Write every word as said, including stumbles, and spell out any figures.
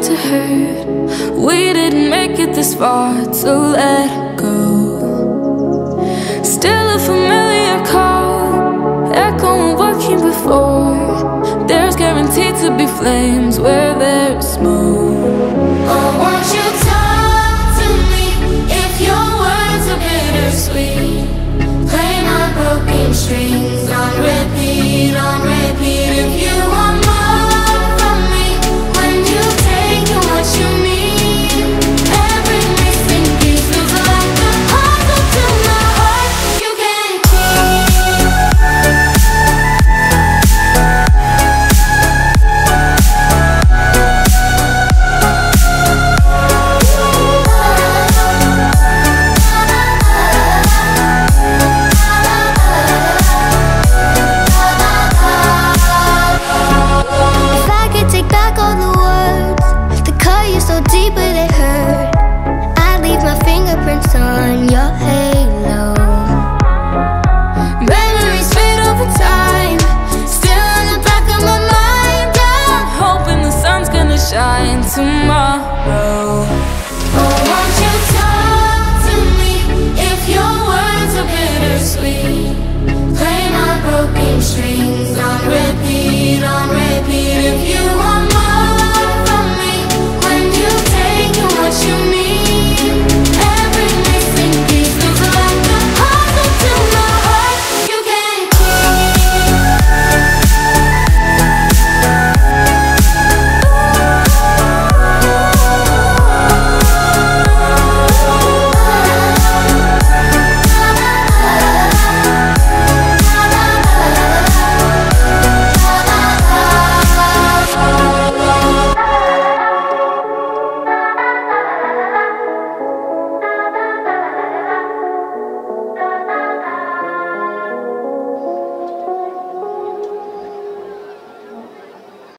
to hurt. We didn't make it this far to let go. Still a familiar call, echoing what came before. There's guaranteed to be flames where there's smoke. Oh, won't you talk to me if your words are bittersweet? Play my broken strings on repeat, on repeat. If you want more from me, when you take what you need, every missing piece is like a puzzle to my heart. You can't on your halo. Memories fade over time, still in the back of my mind. I'm hoping the sun's gonna shine tomorrow. Oh, won't you talk to me if your words are bittersweet? Play my broken strings on repeat, on repeat. If you want